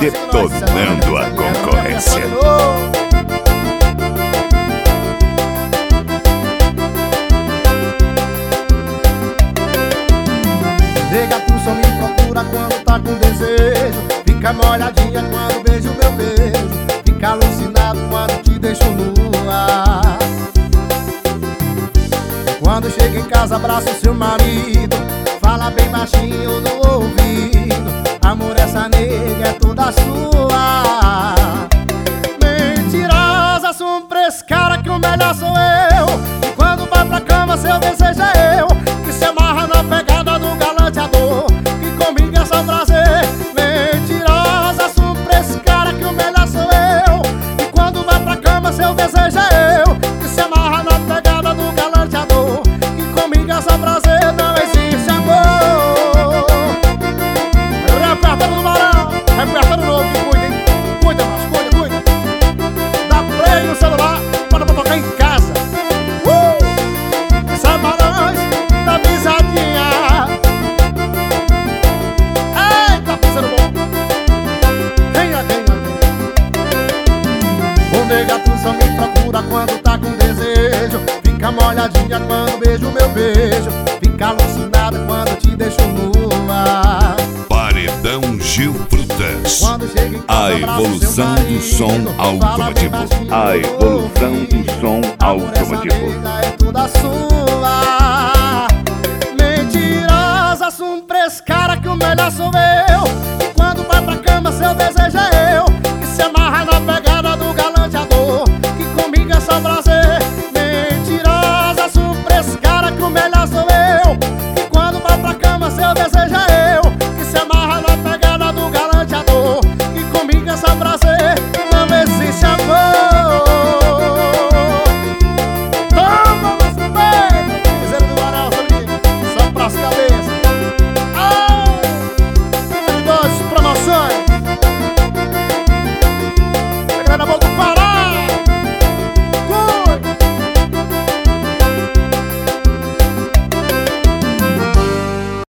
detonando a concorrência. Nega, tu só me procura quando tá com desejo. Fica molhadinha quando beijo meu beijo. Fica alucinado quando te deixo nua. Quando chega em casa abraça o seu marido. Fala bem baixinho no ouvido. Amor, essa nega é toda sua. Mentirosa, sombra esse cara que o melhor sou eu. E quando vai pra cama seu desejo é eu. Que se amarra na pegada do galanteador. Que comigo é só prazer. Mentirosa, sombra esse cara que o melhor sou eu. E quando vai pra cama seu desejo é eu. Que se amarra na pegada do galanteador. Que comigo é só prazer, não existe amor. Repertório do Barão, repertório novo, que cuida, hein? Cuida, mas cuida. Dá play no celular, bota pra tocar em casa. Sabarões da pisadinha. Eita, parceiro bom. Venha. O nega, tu só me procura quando tá com desejo. Fica molhadinha quando beijo meu beijo. Fica alucinada quando te deixo nua. Paredão Gil Frutas. Quando chega em casa, A evolução do som automotivo. A evolução do som automotivo. É toda sua. Mentirosa, sombra esse cara que o melhor sou eu. E quando vai pra cama seu desejo é eu. Que se amarra na pegada do galanteador. Que comigo é só prazer. Mentirosa, sombra esse cara que o melhor sou eu. E quando vai pra cama seu desejo é eu.